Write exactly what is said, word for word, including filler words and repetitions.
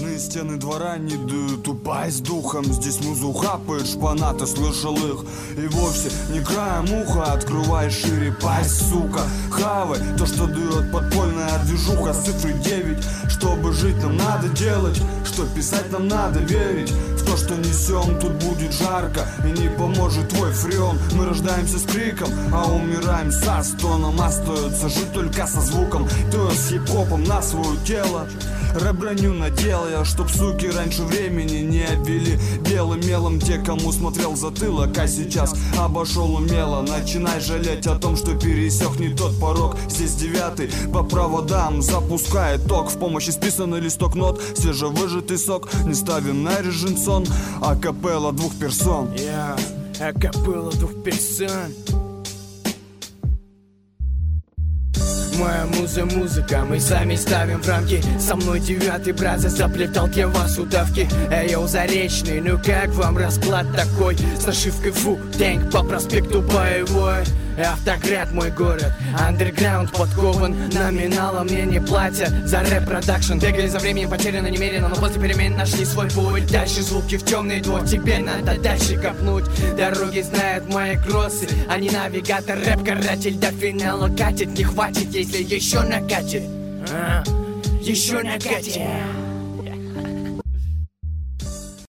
Снежные стены двора не дают упасть духом. Здесь музу хапает шпана, ты слышал их? И вовсе не краем уха открывай шире пасть, сука. Хавай то, что дает подпольная движуха. С цифры девять, чтобы жить нам надо делать, что писать нам надо верить. В то, что несем, тут будет жарко и не поможет твой фреон. Мы рождаемся с криком, а умираем со стоном. Остается жить только со звуком, то с хип-хопом на свое тело. Рэп-броню надел я, чтоб суки раньше времени не обвели белым мелом те, кому смотрел затылок, а сейчас обошел умело. Начинай жалеть о том, что пересек не тот порог. Здесь девятый по проводам запускает ток. В помощи списанный листок нот, свежевыжатый сок. Не ставим на режим сон, акапелла двух персон. Я yeah, акапелла двух персон. Моя муза, музыка, мы сами ставим в рамки. Со мной девятый брат заплетал для вас удавки. Эйоу, Заречный, ну как вам расклад такой? С нашивкой фу, тэнк по проспекту Боевой. Автоград мой город, андерграунд подкован. Номиналом мне не платят за рэп-продакшн. Бегали за временем, потеряно немерено, но после перемен нашли свой путь. Дальше звуки в темный двор, тебе надо дальше копнуть. Дороги знают мои кроссы, а не навигатор. Рэп-каратель до финала катит, не хватит, если еще накатит. а, Еще накатит.